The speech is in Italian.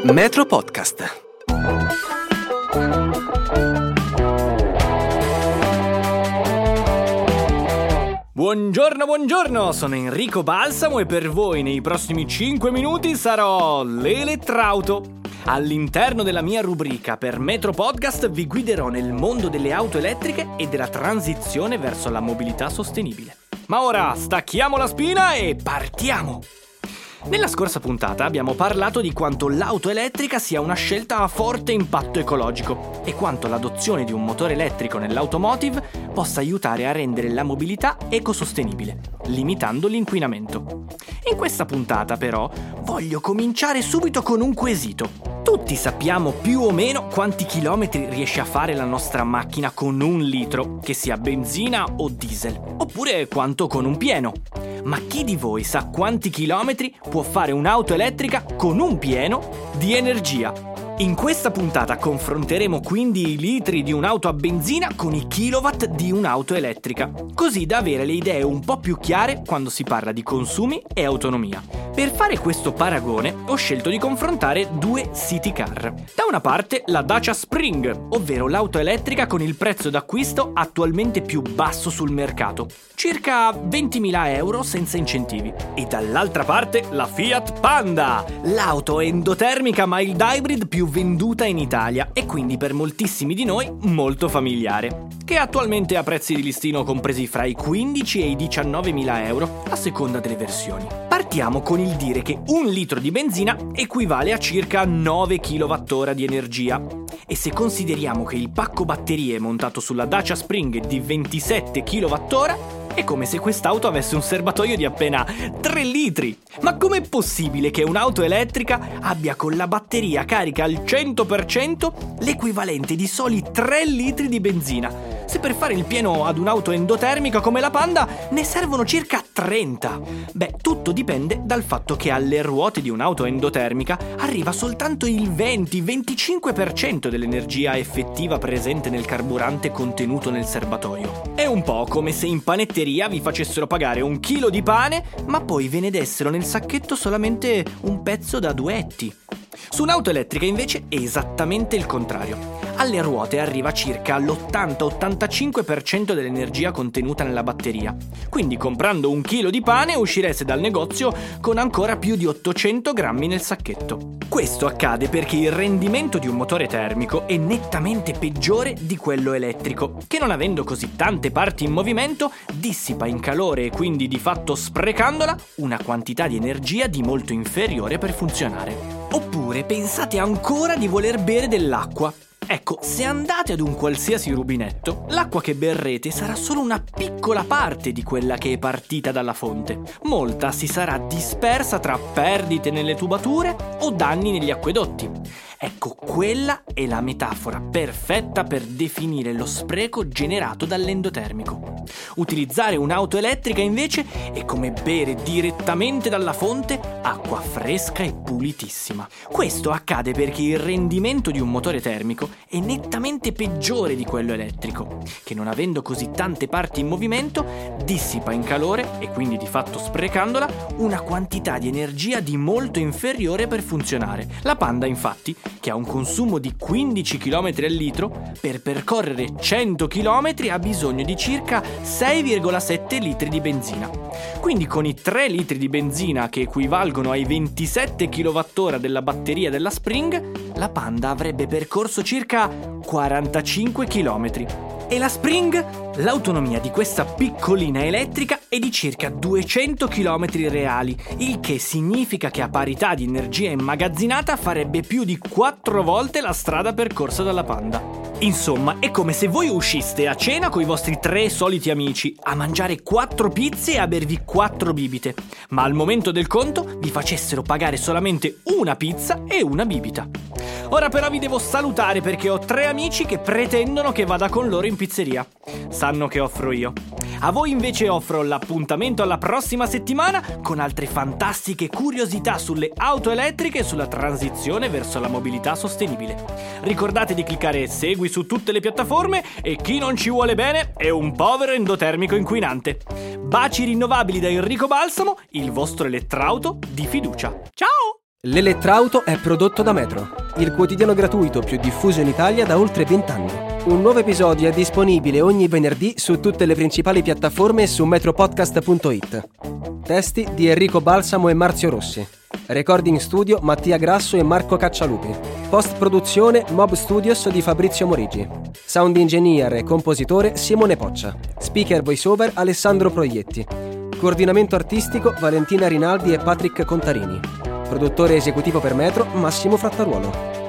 Metro Podcast. Buongiorno, sono Enrico Balsamo e per voi nei prossimi 5 minuti sarò l'elettrauto. All'interno della mia rubrica per Metro Podcast vi guiderò nel mondo delle auto elettriche e della transizione verso la mobilità sostenibile. Ma ora stacchiamo la spina e partiamo! Nella scorsa puntata abbiamo parlato di quanto l'auto elettrica sia una scelta a forte impatto ecologico e quanto l'adozione di un motore elettrico nell'automotive possa aiutare a rendere la mobilità ecosostenibile, limitando l'inquinamento. In questa puntata, però, voglio cominciare subito con un quesito. Tutti sappiamo più o meno quanti chilometri riesce a fare la nostra macchina con 1 litro, che sia benzina o diesel, oppure quanto con un pieno. Ma chi di voi sa quanti chilometri può fare un'auto elettrica con un pieno di energia? In questa puntata confronteremo quindi i litri di un'auto a benzina con i kilowatt di un'auto elettrica, così da avere le idee un po' più chiare quando si parla di consumi e autonomia. Per fare questo paragone ho scelto di confrontare 2 city car. Da una parte la Dacia Spring, ovvero l'auto elettrica con il prezzo d'acquisto attualmente più basso sul mercato, circa 20.000 euro senza incentivi. E dall'altra parte la Fiat Panda, l'auto endotermica mild hybrid più venduta in Italia e quindi per moltissimi di noi molto familiare, che attualmente ha prezzi di listino compresi fra i 15 e i 19.000 euro a seconda delle versioni. Partiamo con il dire che 1 litro di benzina equivale a circa 9 kWh di energia e se consideriamo che il pacco batterie montato sulla Dacia Spring è di 27 kWh, è come se quest'auto avesse un serbatoio di appena 3 litri. Ma com'è possibile che un'auto elettrica abbia con la batteria carica al 100% l'equivalente di soli 3 litri di benzina, se per fare il pieno ad un'auto endotermica come la Panda ne servono circa 30? Beh, tutto dipende dal fatto che alle ruote di un'auto endotermica arriva soltanto il 20-25% dell'energia effettiva presente nel carburante contenuto nel serbatoio. È un po' come se in panetteria vi facessero pagare 1 chilo di pane, ma poi ve ne dessero nel sacchetto solamente un pezzo da 2 etti. Su un'auto elettrica invece è esattamente il contrario. Alle ruote arriva circa l'80-85% dell'energia contenuta nella batteria. Quindi comprando 1 chilo di pane uscireste dal negozio con ancora più di 800 grammi nel sacchetto. Questo accade perché il rendimento di un motore termico è nettamente peggiore di quello elettrico, che non avendo così tante parti in movimento dissipa in calore e quindi di fatto sprecandola una quantità di energia di molto inferiore per funzionare. Oppure pensate ancora di voler bere dell'acqua. Ecco, se andate ad un qualsiasi rubinetto, l'acqua che berrete sarà solo una piccola parte di quella che è partita dalla fonte. Molta si sarà dispersa tra perdite nelle tubature o danni negli acquedotti. Ecco, quella è la metafora perfetta per definire lo spreco generato dall'endotermico. Utilizzare un'auto elettrica invece è come bere direttamente dalla fonte acqua fresca e pulitissima. Questo accade perché il rendimento di un motore termico è nettamente peggiore di quello elettrico, che non avendo così tante parti in movimento dissipa in calore e quindi di fatto sprecandola una quantità di energia di molto inferiore per funzionare. La Panda infatti, che ha un consumo di 15 km al litro, per percorrere 100 km ha bisogno di circa 6,7 litri di benzina. Quindi con i 3 litri di benzina che equivalgono ai 27 kWh della batteria della Spring, la Panda avrebbe percorso circa 45 km. E la Spring? L'autonomia di questa piccolina elettrica è di circa 200 km reali, il che significa che a parità di energia immagazzinata farebbe più di 4 volte la strada percorsa dalla Panda. Insomma, è come se voi usciste a cena coi vostri 3 soliti amici, a mangiare 4 pizze e a bervi 4 bibite, ma al momento del conto vi facessero pagare solamente una pizza e una bibita. Ora però vi devo salutare perché ho 3 amici che pretendono che vada con loro in pizzeria. Sanno che offro io. A voi invece offro l'appuntamento alla prossima settimana con altre fantastiche curiosità sulle auto elettriche e sulla transizione verso la mobilità sostenibile. Ricordate di cliccare segui su tutte le piattaforme e chi non ci vuole bene è un povero endotermico inquinante. Baci rinnovabili da Enrico Balsamo, il vostro elettrauto di fiducia. Ciao! L'Elettrauto è prodotto da Metro, il quotidiano gratuito più diffuso in Italia da oltre 20 anni. Un nuovo episodio è disponibile ogni venerdì su tutte le principali piattaforme e su metropodcast.it. Testi di Enrico Balsamo e Marzio Rossi. Recording studio Mattia Grasso e Marco Caccialupi. Post-produzione Mob Studios di Fabrizio Morigi. Sound engineer e compositore Simone Poccia. Speaker voiceover Alessandro Proietti. Coordinamento artistico Valentina Rinaldi e Patrick Contarini. Produttore esecutivo per Metro Massimo Frattaruolo.